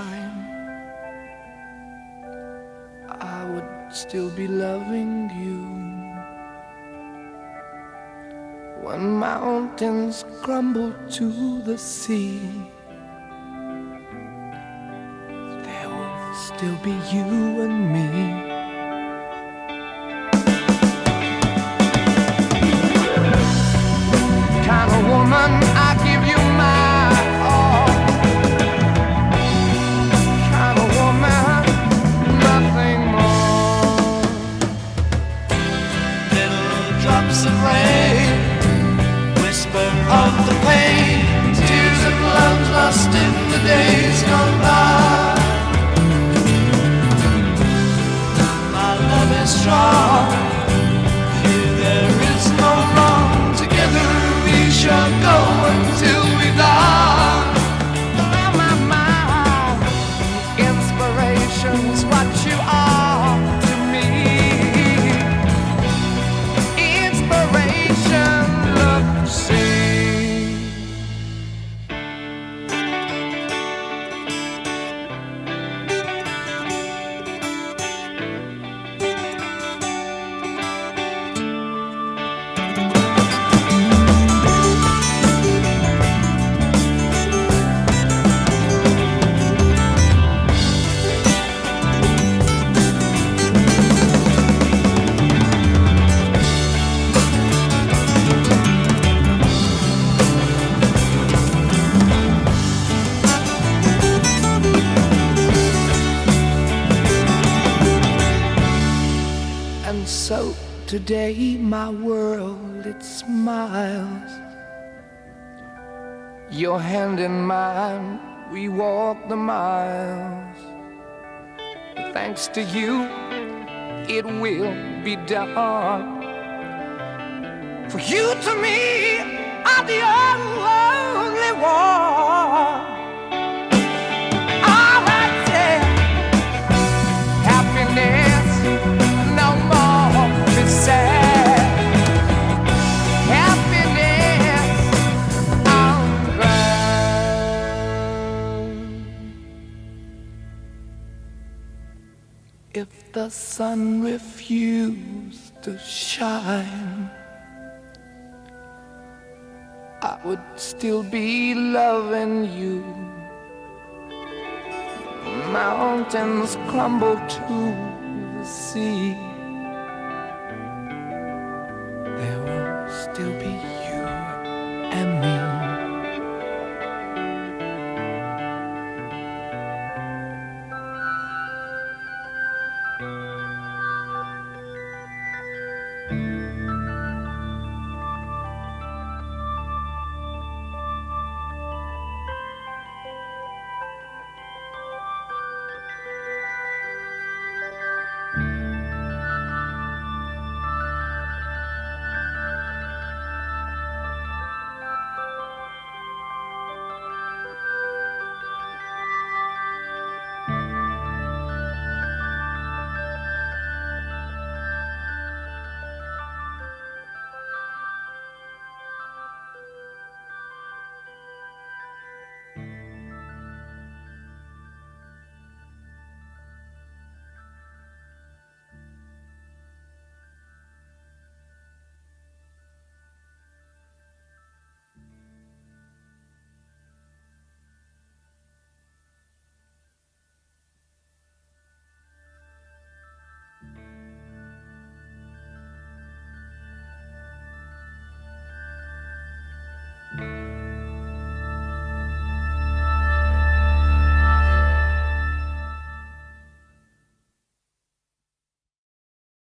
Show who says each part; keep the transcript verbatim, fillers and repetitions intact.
Speaker 1: shine, I would still be loving you. When mountains crumble to the sea, there will still be you and me. Kind of woman, I give you my all. Kind of woman, nothing more. Little drops of rain, whisper of the pain, tears of love lost in the days gone by. My love is strong, here there is no wrong. Together we shall go until we die. My, my, my, inspiration's what you are to me. Inspiration, look, see. And so today my world, it smiles. Your hand in mine, we walk the miles. Thanks to you, it will be done. For you to me are the only one. All I say, happiness, no more be sad. Happiness on ground. If the sun refused to shine, I would still be loving you. Mountains crumble to the sea.